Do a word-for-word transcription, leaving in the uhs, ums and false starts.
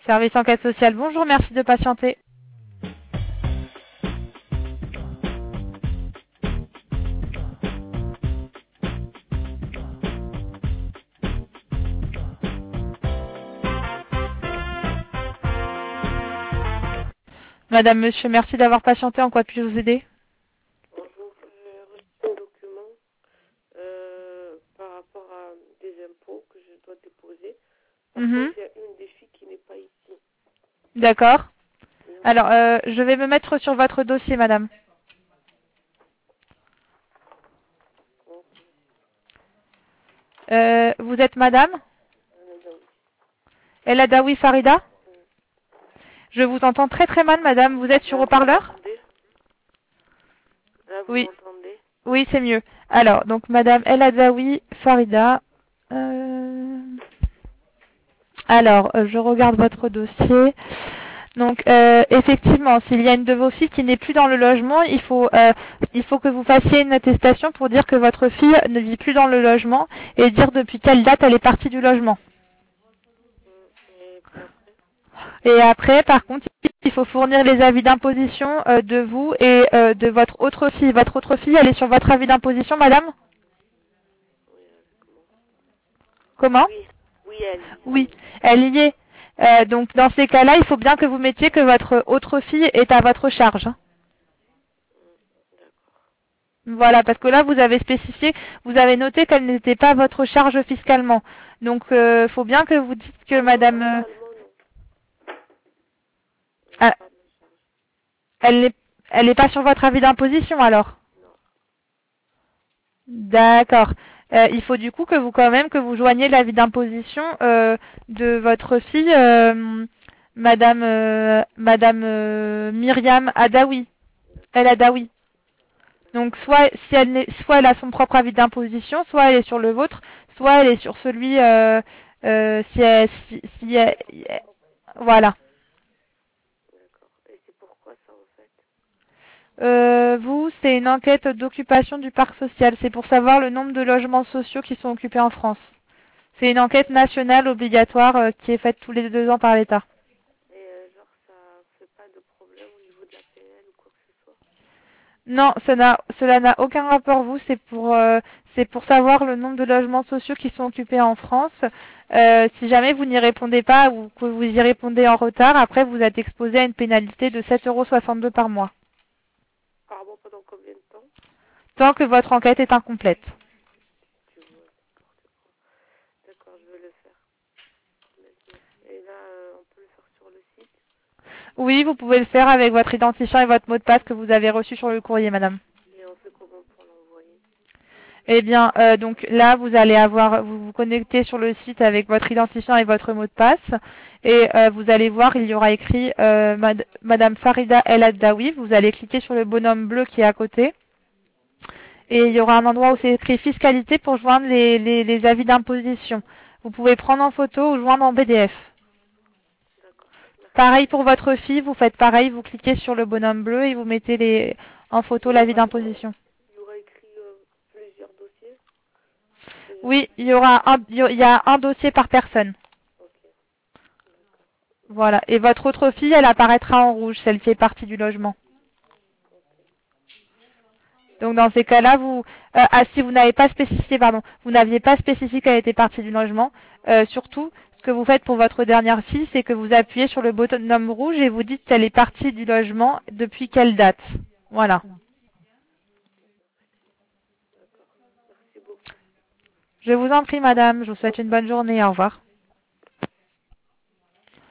Service enquête sociale, bonjour, merci de patienter. Madame, monsieur, merci d'avoir patienté. En quoi puis-je vous aider? Bonjour, j'ai reçu un document euh, par rapport à des impôts que je dois déposer. Par Mhm. contre, il y a une des filles qui n'est pas ici. D'accord. Et on- Alors, euh, je vais me mettre sur votre dossier, madame. on- Euh, vous êtes madame on est dans- El Adawi Farida? Mm. Je vous entends très très mal, madame. Vous êtes sur Là, vous haut-parleur? m'entendez? Là, vous Oui. m'entendez? Oui, c'est mieux. Alors, donc, madame El Adawi Farida. Euh... Alors, euh, je regarde votre dossier. Donc, euh, effectivement, s'il y a une de vos filles qui n'est plus dans le logement, il faut, euh, il faut que vous fassiez une attestation pour dire que votre fille ne vit plus dans le logement et dire depuis quelle date elle est partie du logement. Mm. Et puis après? Et après, par contre, il faut fournir les avis d'imposition euh, de vous et euh, de votre autre fille. Votre autre fille, elle est sur votre avis d'imposition, madame? Oui, avec moi. Comment? Oui, oui, elle y est, Oui, oui. elle y est. Euh, donc, dans ces cas-là, il faut bien que vous mettiez que votre autre fille est à votre charge. Mm. D'accord. Voilà, parce que là, vous avez spécifié, vous avez noté qu'elle n'était pas votre charge fiscalement. Donc, il euh, faut bien que vous dites que Ah non, madame, euh, fiscalement, non. Elle n'est ah, pas à ma charge. elle n'est elle n'est pas sur votre avis d'imposition alors. Non. D'accord. Euh, il faut du coup que vous quand même que vous joigniez l'avis d'imposition euh, de votre fille, euh, madame, euh, madame euh, Myriam Adawi. Elle D'accord. Adawi. Donc D'accord. soit si elle n'est, soit elle a son propre avis d'imposition, soit elle est sur le vôtre, soit elle est sur celui euh, euh, si elle, si, si elle- voilà. D'accord. Et c'est pourquoi ça, en fait? Euh, vous, c'est une enquête d'occupation du parc social. C'est pour savoir le nombre de logements sociaux qui sont occupés en France. C'est une enquête nationale obligatoire euh, qui est faite tous les deux ans par l'État. Et euh, genre, ça fait pas de problème au niveau de la P N ou quoi que ce soit? Non, ça n'a- cela n'a aucun rapport, vous. C'est pour, euh, c'est pour savoir le nombre de logements sociaux qui sont occupés en France. Euh, si jamais vous n'y répondez pas ou que vous y répondez en retard, après vous êtes exposé à une pénalité de sept euros soixante-deux par mois, Par mois pendant combien de temps? tant que votre enquête est incomplète. Tu vois, n'importe quoi. D'accord, je vais le faire maintenant. Et là, euh, on peut le faire sur le site. Oui, vous pouvez le faire avec votre identifiant et votre mot de passe que vous avez reçu sur le courrier, madame. Et on fait comment pour l'envoyer? Eh bien, euh, donc là, vous allez avoir, vous vous connectez sur le site avec votre identifiant et votre mot de passe, et euh, vous allez voir, il y aura écrit euh, Mad- Madame Farida El Addawi. Vous allez cliquer sur le bonhomme bleu qui est à côté, et il y aura un endroit où c'est écrit fiscalité pour joindre les, les, les avis d'imposition. Vous pouvez prendre en photo ou joindre en P D F. D'accord, merci. Pareil pour votre fille, vous faites pareil, vous cliquez sur le bonhomme bleu et vous mettez les, en Et photo il y l'avis aura, d'imposition. il y aura écrit euh, plusieurs dossiers? Plusieurs Oui, il dossiers? y aura un, il y a un dossier par personne. Ok, d'accord. Voilà. Et votre autre fille, elle apparaîtra en rouge, celle qui est partie du logement. Ok, Donc d'accord. dans ces cas-là, vous, euh, ah, si vous n'avez pas spécifié, pardon, vous n'aviez pas spécifié qu'elle était partie du logement, euh, surtout, ce que vous faites pour votre dernière fille, c'est que vous appuyez sur le bouton rouge et vous dites qu'elle est partie du logement depuis quelle date. Voilà. D'accord. Merci beaucoup. Je vous en prie, madame. Je vous souhaite une bonne journée. Au revoir.